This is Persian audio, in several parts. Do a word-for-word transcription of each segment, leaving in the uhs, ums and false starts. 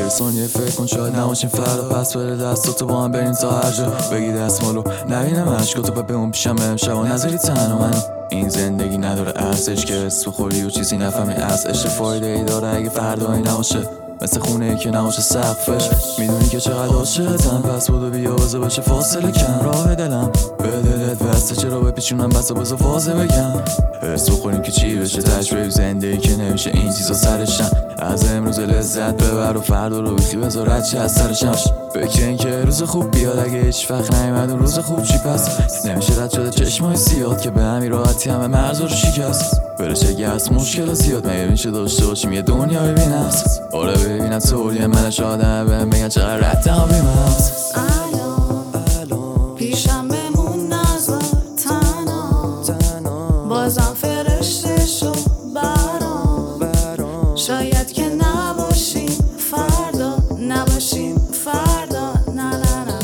یه ثانیه فکر کن شاید نباشیم فردا، پس بره دستاتو با هم بریم تا هر جا. بگی دستمالو نبینم عشقاتو و بمون پیشم امشب و نذاری تنها منو. این زندگی نداره ارزش که اسم بخوری و چیزی نفهمی از عشق. فایده ای داره اگه فردایی نباشه، مثل خونه ای که نباشه سقفش. میدونی که چقدر عاشقتم، پس بودو بیا بزا بشه فاصله کم. راه دلم به دلت بسته، چرا بپیچونم بسا بزا فازه بگم. حس بخوریم که چی بشه تش بریم زندگی که نمیشه این چیزا سرشن. از امروز لذت ببر و فردا رو بیخی بذار رد چه از سرشمش. فکر این که روز خوب بیاد اگه هیچ وقت نیومد اون روز خوب چی پس. نمیشه رد شده چشمای سیاد که به همین راحتی همه مرز رو شکست. برشه گرس مشکل زیاد مگه میشه داشته باشیم یه دنیا ببینم. آره ببینم طوریه منش آدم بهم بگن چقدر ردم بیمست. الان پیشم بمون نذار تنها، بازم فرشته شو برام. شاید که نباشیم فردا، نباشیم فردا، نه نه نه.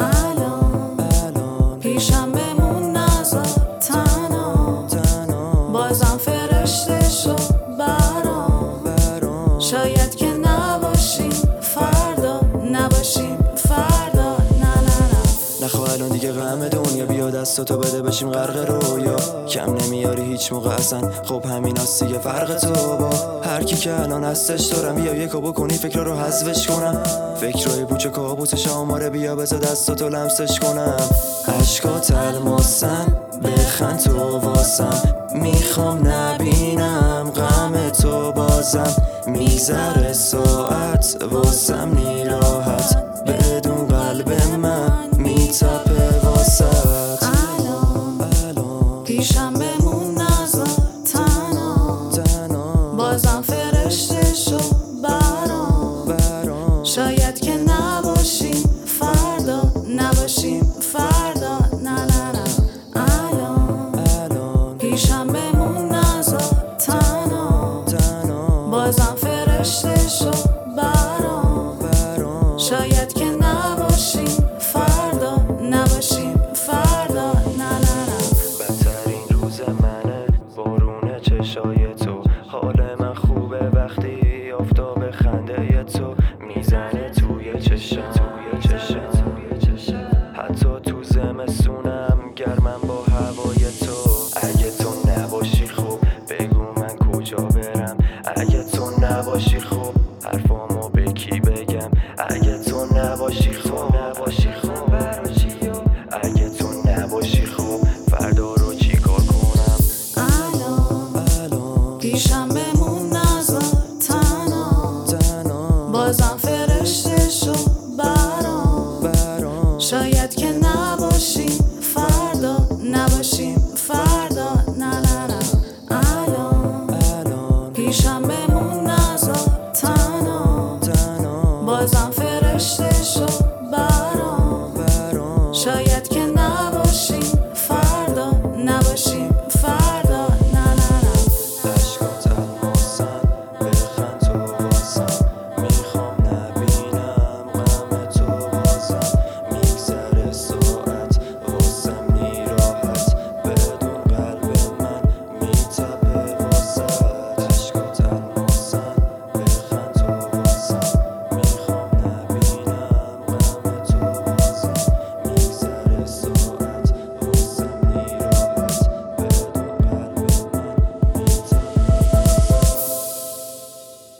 الان پیشم بمون نذار تنها، بازم فرشته شو برام. شاید که نباشیم فردا، نباشیم فردا، نه نه نه. نخواه الان دیگه غم دنیا، بیا دستاتو بده بشیم غرق رویا. کم نمیاری هیچ موقع اصلا، خب همین هست دیگه فرق تو با هر کی که الان هستش دارم. بیا یکو بکنی فکر رو حذفش کنم، فکرای پوچه کابوسش آماره. بیا بذار دستاتو لمسش کنم. عشقات الماسن بخند تو واسم، میخوام نبینم غم تو بازم. میگذره ساعت واسم نیراحت، بدون قلب من میتپه واسط. الان پیشم بمون نذار تنها، بازم فرشته شو برام. شاید که نباشیم فردا، نباشیم فردا، نه نه نه. الان پیشم بمون نذار تنها، بازم فرشته شو برام. شاید که نباشیم فردا، نباشیم فردا، نه نه نه. بدترین روز منه بارون چشای تو، حال من خوبه وقتی آفتاب خنده تو میزنه توی چشم، توی چشم، توی چشم. حتی تو زمستونم گرمم با هوای تو. اگه تو نباشی خوب بگو من کجا برم، اگه تو نباشی خوب